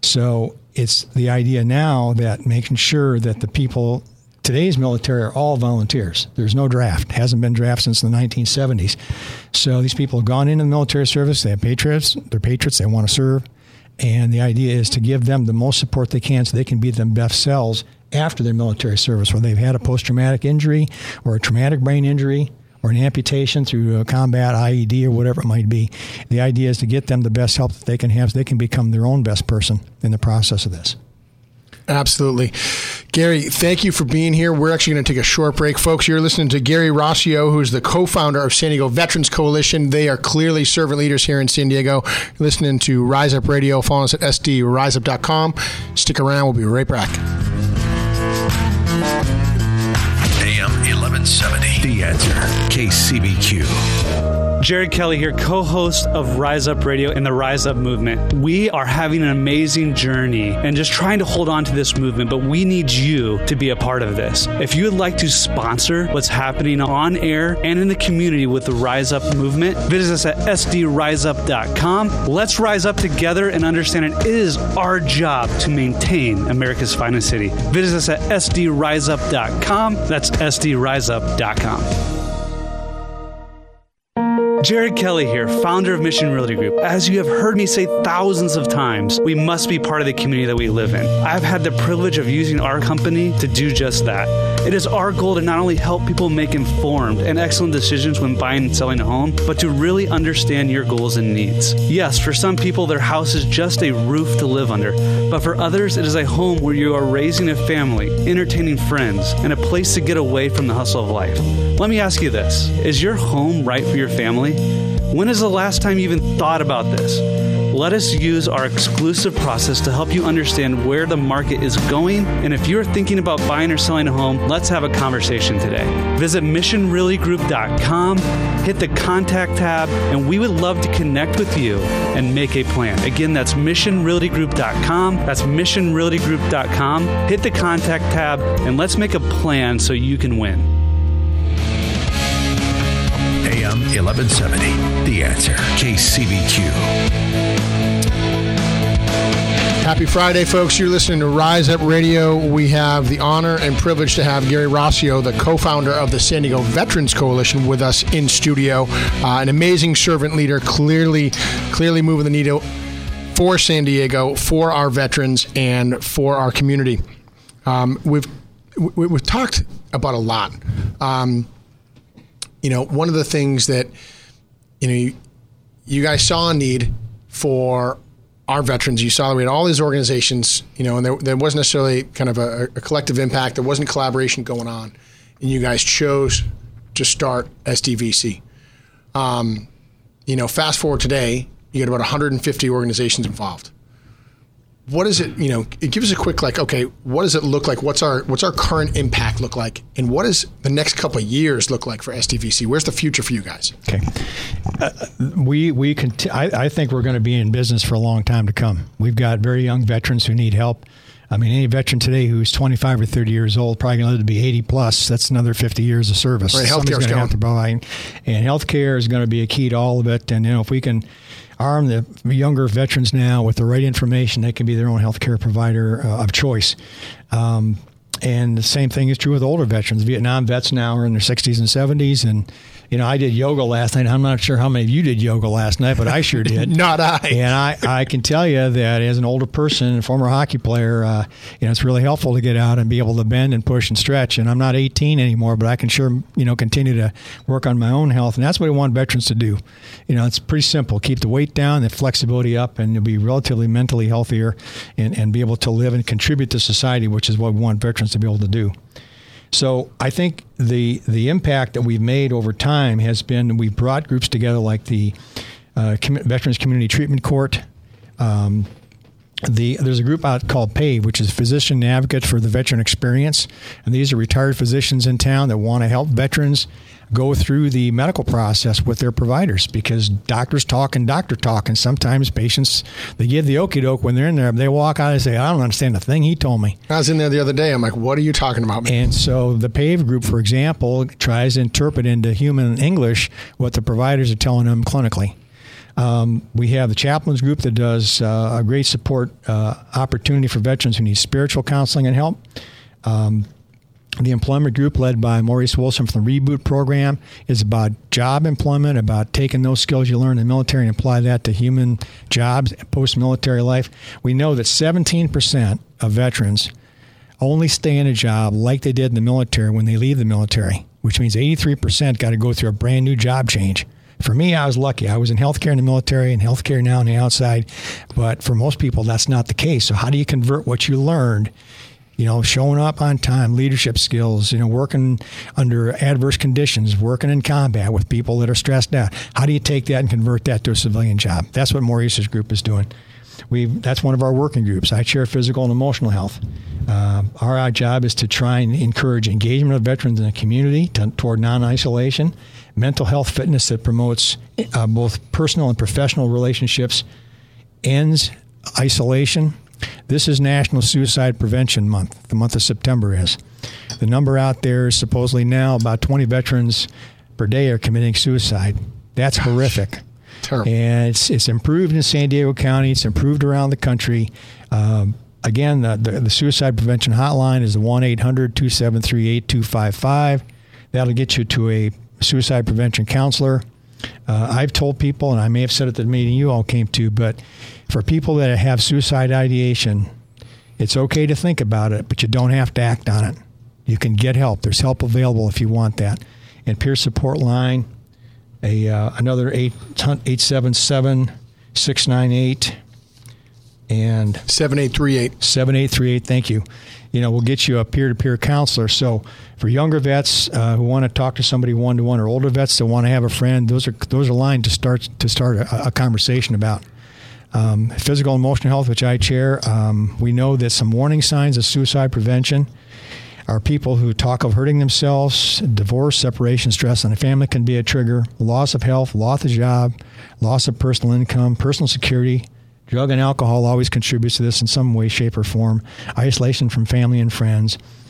So it's the idea now that making sure that the people, today's military are all volunteers. There's no draft. Hasn't been draft since the nineteen seventies. So these people have gone into the military service. They have patriots. They're patriots. They want to serve. And the idea is to give them the most support they can so they can be their best selves after their military service, whether they've had a post-traumatic injury or a traumatic brain injury or an amputation through a combat I E D or whatever it might be. The idea is to get them the best help that they can have so they can become their own best person in the process of this. Absolutely. Gary, thank you for being here. We're actually going to take a short break. Folks, you're listening to Gary Rossio, who's the co-founder of San Diego Veterans Coalition. They are clearly servant leaders here in San Diego. You're listening to Rise Up Radio. Follow us at S D rise up dot com. Stick around. We'll be right back. A M eleven seventy. The Answer. K C B Q. Jared Kelly here, co-host of Rise Up Radio and the Rise Up Movement. We are having an amazing journey and just trying to hold on to this movement, but we need you to be a part of this. If you would like to sponsor what's happening on air and in the community with the Rise Up Movement, visit us at S D rise up dot com. Let's rise up together and understand it is our job to maintain America's finest city. Visit us at S D rise up dot com. That's S D rise up dot com. Jared Kelly here, founder of Mission Realty Group. As you have heard me say thousands of times, we must be part of the community that we live in. I've had the privilege of using our company to do just that. It is our goal to not only help people make informed and excellent decisions when buying and selling a home, but to really understand your goals and needs. Yes, for some people, their house is just a roof to live under, but for others, it is a home where you are raising a family, entertaining friends, and a place to get away from the hustle of life. Let me ask you this. Is your home right for your family? When is the last time you even thought about this? Let us use our exclusive process to help you understand where the market is going. And if you're thinking about buying or selling a home, let's have a conversation today. Visit mission realty group dot com, hit the contact tab, and we would love to connect with you and make a plan. Again, that's mission realty group dot com. That's mission realty group dot com. Hit the contact tab, and let's make a plan so you can win. A M eleven seventy. The Answer. K C B Q. Happy Friday, folks. You're listening to Rise Up Radio. We have the honor and privilege to have Gary Rossio, the co-founder of the San Diego Veterans Coalition, with us in studio. Uh, an amazing servant leader, clearly, clearly moving the needle for San Diego, for our veterans, and for our community. Um, we've we, we've talked about a lot. Um, you know, one of the things that you know you, you guys saw a need for our veterans. You saw that we had all these organizations, you know, and there, there wasn't necessarily kind of a, a collective impact. There wasn't collaboration going on, and you guys chose to start S D V C. Um, you know, fast forward today, you got about one hundred fifty organizations involved. What is it, you know, it gives us a quick, like, okay, what does it look like? What's our what's our current impact look like? And what does the next couple of years look like for S D V C? Where's the future for you guys? Okay. Uh, we, we conti- I, I think we're going to be in business for a long time to come. We've got very young veterans who need help. I mean, any veteran today who's twenty-five or thirty years old, probably going to live to be eighty plus. That's another fifty years of service. Right, Somebody's healthcare's going to going. have to provide. And healthcare is going to be a key to all of it. And, you know, if we can arm the younger veterans now with the right information, they can be their own healthcare provider uh, of choice. Um, and the same thing is true with older veterans. Vietnam vets now are in their sixties and seventies. And, you know, I did yoga last night. I'm not sure how many of you did yoga last night, but I sure did. Not I. And I, I can tell you that as an older person, a former hockey player, uh, you know, it's really helpful to get out and be able to bend and push and stretch. And I'm not eighteen anymore, but I can sure, you know, continue to work on my own health. And that's what we want veterans to do. You know, it's pretty simple. Keep the weight down, the flexibility up, and you'll be relatively mentally healthier and, and be able to live and contribute to society, which is what we want veterans to be able to do. So I think the the impact that we've made over time has been we've brought groups together like the uh, Com- Veterans Community Treatment Court. Um, the there's a group out called PAVE, which is Physician Advocate for the Veteran Experience, and these are retired physicians in town that want to help veterans go through the medical process with their providers, because doctors talk and doctor talk, and sometimes patients, they give the okie doke when they're in there. They walk out and say, I don't understand a thing he told me. I was in there the other day. I'm like, what are you talking about, man? And so the PAVE group, for example, tries to interpret into human English what the providers are telling them clinically. Um, we have the chaplains group that does uh, a great support uh, opportunity for veterans who need spiritual counseling and help. Um, The employment group, led by Maurice Wilson from the Reboot program, is about job employment, about taking those skills you learn in the military and apply that to human jobs, post-military life. We know that seventeen percent of veterans only stay in a job like they did in the military when they leave the military, which means eighty-three percent got to go through a brand new job change. For me, I was lucky. I was in healthcare in the military and healthcare now on the outside. But for most people, that's not the case. So how do you convert what you learned? You know, showing up on time, leadership skills, you know, working under adverse conditions, working in combat with people that are stressed out. How do you take that and convert that to a civilian job? That's what Maurice's group is doing. We That's one of our working groups. I chair physical and emotional health. Uh, our job is to try and encourage engagement of veterans in the community to, toward non-isolation, mental health fitness that promotes uh, both personal and professional relationships, ends isolation. This is National Suicide Prevention Month. The month of September is. The number out there is supposedly now about twenty veterans per day are committing suicide. That's Gosh, horrific. Terrible. And it's it's improved in San Diego County. It's improved around the country. Um, again, the, the, the suicide prevention hotline is the one eight hundred two seven three eight two five five. That'll get you to a suicide prevention counselor. Uh, I've told people, and I may have said it at the meeting you all came to, but for people that have suicide ideation, it's okay to think about it, but you don't have to act on it. You can get help. There's help available if you want that. And peer support line, a uh, another eight seven seven, six nine eight and seven eight three eight. seven eight three eight, thank you. You know, we'll get you a peer-to-peer counselor. So for younger vets uh, who want to talk to somebody one-to-one, or older vets that want to have a friend, those are those are lines to start to start a, a conversation about. Um, physical and emotional health, which I chair, um, we know that some warning signs of suicide prevention are people who talk of hurting themselves, divorce, separation, stress on a family can be a trigger, loss of health, loss of job, loss of personal income, personal security. Drug and alcohol always contributes to this in some way, shape, or form. Isolation from family and friends.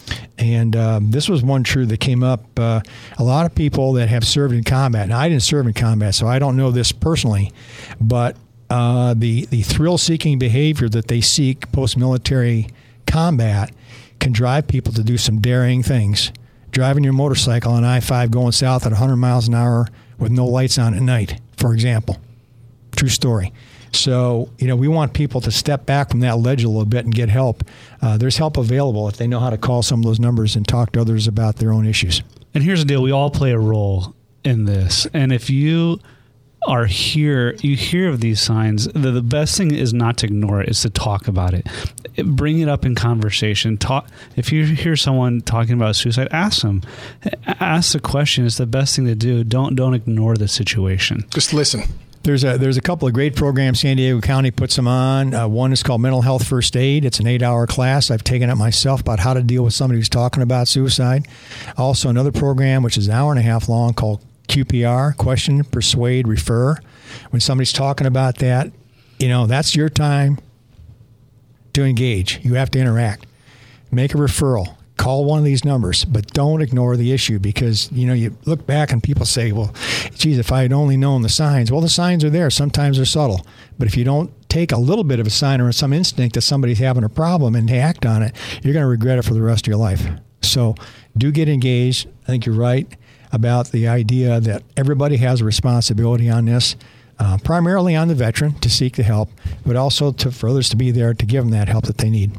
And um, this was one truth that came up. Uh, a lot of people that have served in combat, now I didn't serve in combat, so I don't know this personally, but uh, the, the thrill-seeking behavior that they seek post-military combat can drive people to do some daring things. Driving your motorcycle on I five going south at one hundred miles an hour with no lights on at night, for example. True story. So, you know, we want people to step back from that ledge a little bit and get help. Uh, there's help available if they know how to call some of those numbers and talk to others about their own issues. And here's the deal. We all play a role in this. And if you are here, you hear of these signs, the, the best thing is not to ignore it, is to talk about it. it. Bring it up in conversation. Talk. If you hear someone talking about suicide, ask them. Ask the question. It's the best thing to do. Don't don't ignore the situation. Just listen. There's a there's a couple of great programs San Diego County puts them on. Uh, one is called Mental Health First Aid. It's an eight-hour class. I've taken it myself about how to deal with somebody who's talking about suicide. Also, another program, which is an hour and a half long, called Q P R, Question, Persuade, Refer. When somebody's talking about that, you know, that's your time to engage. You have to interact. Make a referral. Call one of these numbers, but don't ignore the issue, because, you know, you look back and people say, well, geez, if I had only known the signs. Well, the signs are there. Sometimes they're subtle. But if you don't take a little bit of a sign or some instinct that somebody's having a problem and act on it, you're going to regret it for the rest of your life. So do get engaged. I think you're right about the idea that everybody has a responsibility on this, uh, primarily on the veteran to seek the help, but also to, for others to be there to give them that help that they need.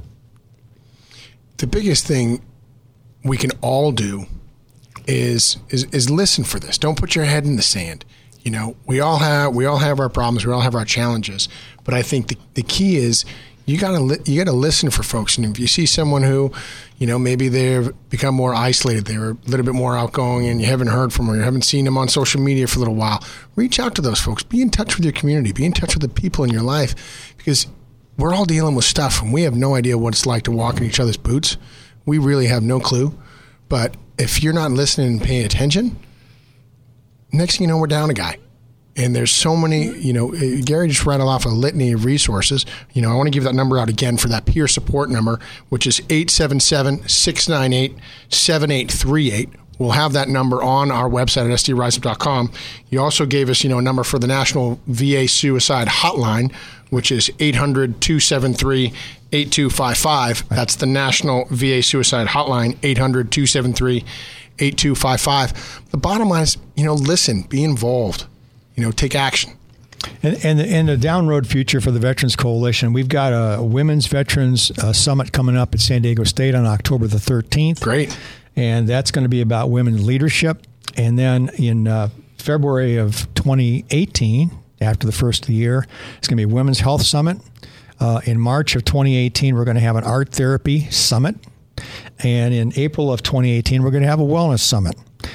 The biggest thing we can all do is, is is listen for this. Don't put your head in the sand. You know, we all have we all have our problems. We all have our challenges. But I think the the key is you gotta li- you gotta listen for folks. And if you see someone who, you know, maybe they've become more isolated, they're a little bit more outgoing, and you haven't heard from them, or you haven't seen them on social media for a little while, reach out to those folks. Be in touch with your community. Be in touch with the people in your life, because we're all dealing with stuff, and we have no idea what it's like to walk in each other's boots. We really have no clue. But if you're not listening and paying attention, next thing you know, we're down a guy. And there's so many, you know, Gary just rattled off a litany of resources. You know, I want to give that number out again for that peer support number, which is eight seven seven, six nine eight, seven eight three eight. We'll have that number on our website at S D rise up dot com. You also gave us, you know, a number for the National V A Suicide Hotline, which is eight hundred, two seven three, eight two five five. That's the National V A Suicide Hotline, eight hundred, two seven three, eight two five five. The bottom line is, you know, listen, be involved, you know, take action. And, and, and the down road future for the Veterans Coalition, we've got a Women's Veterans uh, Summit coming up at San Diego State on October the thirteenth. Great. And that's going to be about women leadership. And then in uh, February of twenty eighteen, after the first of the year, it's going to be a Women's Health Summit. Uh, in March of twenty eighteen, we're going to have an Art Therapy Summit. And in April of twenty eighteen, we're going to have a Wellness Summit.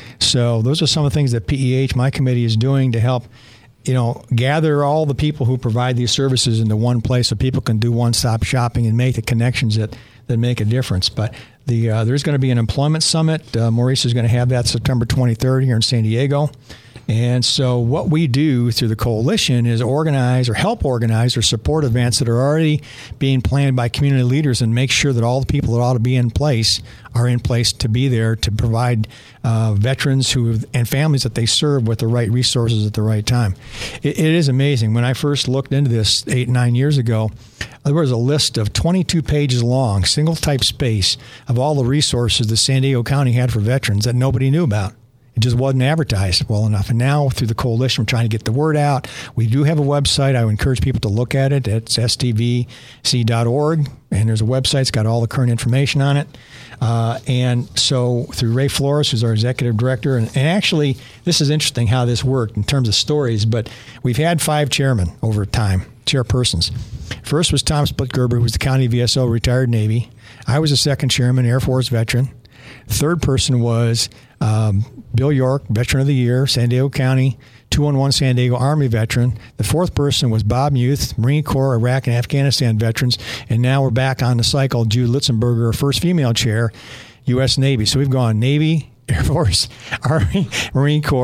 So those are some of the things that P E H, my committee, is doing to help, you know, gather all the people who provide these services into one place so people can do one-stop shopping and make the connections that, that make a difference. But the uh, there's going to be an employment summit. Uh, Maurice is going to have that September twenty-third here in San Diego. And so what we do through the coalition is organize or help organize or support events that are already being planned by community leaders and make sure that all the people that ought to be in place are in place to be there to provide uh, veterans who and families that they serve with the right resources at the right time. It, it is amazing. When I first looked into this eight, nine years ago, there was a list of twenty-two pages long, single type space, of all the resources that San Diego County had for veterans that nobody knew about. It just wasn't advertised well enough. And now through the coalition, we're trying to get the word out. We do have a website. I would encourage people to look at it. It's S T V C dot org. And there's a website. It's got all the current information on it. Uh, and so through Ray Flores, who's our executive director, and, and actually this is interesting how this worked in terms of stories, but we've had five chairmen over time, chairpersons. First was Tom Splitgerber, who was the county V S O, retired Navy. I was the second chairman, Air Force veteran. Third person was um, Bill York, Veteran of the Year, San Diego County, two one one San Diego Army veteran. The fourth person was Bob Muth, Marine Corps, Iraq, and Afghanistan veterans. And now we're back on the cycle, Jude Litzenberger, first female chair, U S Navy. So we've gone Navy, Air Force, Army, Marine Corps,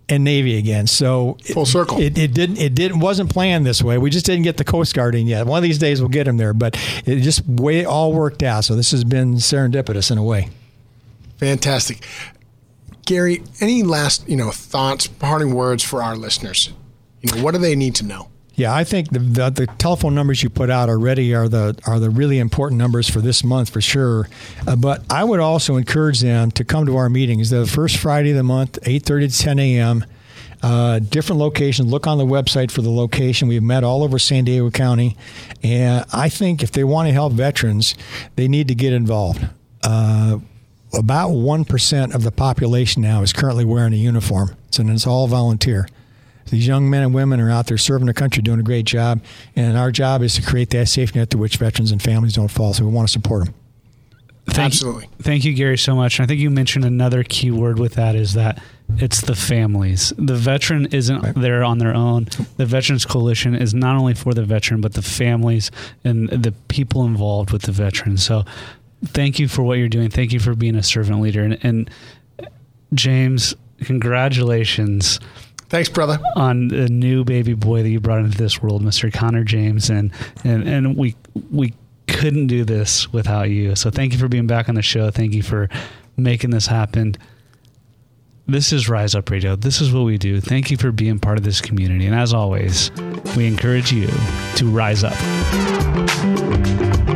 and Navy again. So full it, circle. It, it didn't. It didn't. Wasn't planned this way. We just didn't get the Coast Guard in yet. One of these days we'll get them there. But it just way all worked out. So this has been serendipitous in a way. Fantastic, Gary. Any last you know thoughts, parting words for our listeners? You know, what do they need to know? Yeah, I think the, the the telephone numbers you put out already are the are the really important numbers for this month for sure. Uh, but I would also encourage them to come to our meetings. They're the first Friday of the month, eight thirty to ten a.m. Uh, different locations. Look on the website for the location. We've met all over San Diego County, and I think if they want to help veterans, they need to get involved. Uh, about one percent of the population now is currently wearing a uniform, so it's all volunteer. These young men and women are out there serving the country, doing a great job, and our job is to create that safety net to which veterans and families don't fall, so we want to support them. Thank, Absolutely. Thank you, Gary, so much. And I think you mentioned another key word with that is that it's the families. The veteran isn't right. there on their own. The Veterans Coalition is not only for the veteran, but the families and the people involved with the veteran. So thank you for what you're doing. Thank you for being a servant leader. And, and James, congratulations. Thanks, brother. On the new baby boy that you brought into this world, Mister Connor James. And, and, and we we couldn't do this without you. So thank you for being back on the show. Thank you for making this happen. This is Rise Up Radio. This is what we do. Thank you for being part of this community. And as always, we encourage you to rise up.